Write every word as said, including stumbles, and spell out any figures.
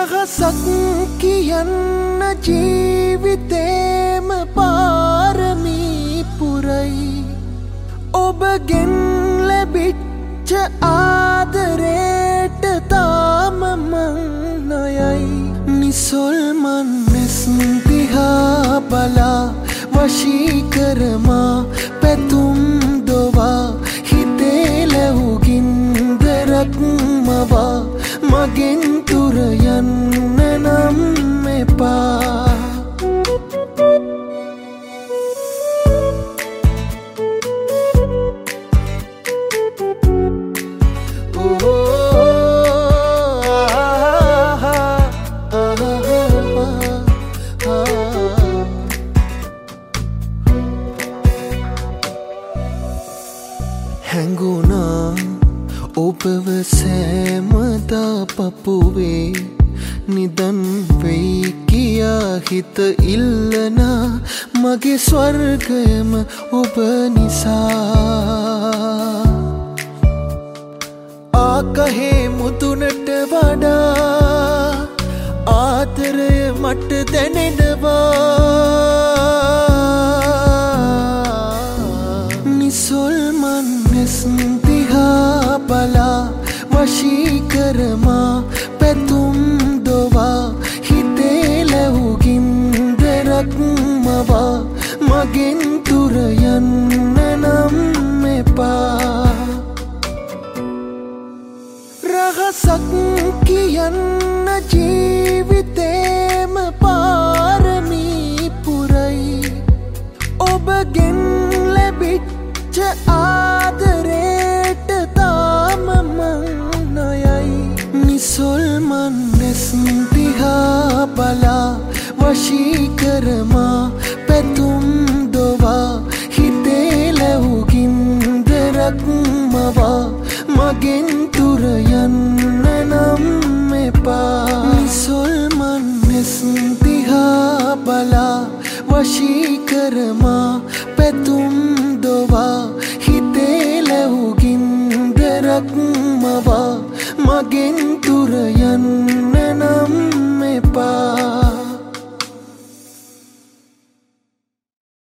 රහසක් කියන්න ජීවිතේම පාරමී පුරයි ඔබගෙන් ලැබිච්ච ආදරේට තාම මං නොයයි නිසොල්මන් මෙස් දිහා බලා වශී කරමා පැතුම් දොවා හිතේ ලැබුගින් දරක් මවා මගෙන් තුර යන්න නම් එපා හැඟුණා ඔබව සෑමදා පපුවේ නිදන් වෙයි කියා හිත ඉල්ලනා මගේ ස්වර්ගයම ඔබ නිසා ආකහේ මුතුනට වඩා ආදරය මට දැනෙනවා නිසොල්මන් මෙස් දිහා බලා වශී කරමා පැතුම් දොවා හිතේ ලැබුගින් දරක් මවා මගෙන් තුර යන්න නම් එපා රහසක් කියන්න ජීවිතේම පාරමී පුරයි ඔබගෙන් ලැබිච්ච ආදරේට තාම මං නොයයි නිසොල්මන් මෙස් දිහා බලා වශී කරමා පැතුම් දොවා හිතේ ලැබුගින් දරක් මවා මගෙන් තුර යන්න නම් එපා නිසොල්මන් මෙස් දිහා බලා වශී කරමා පැතුම්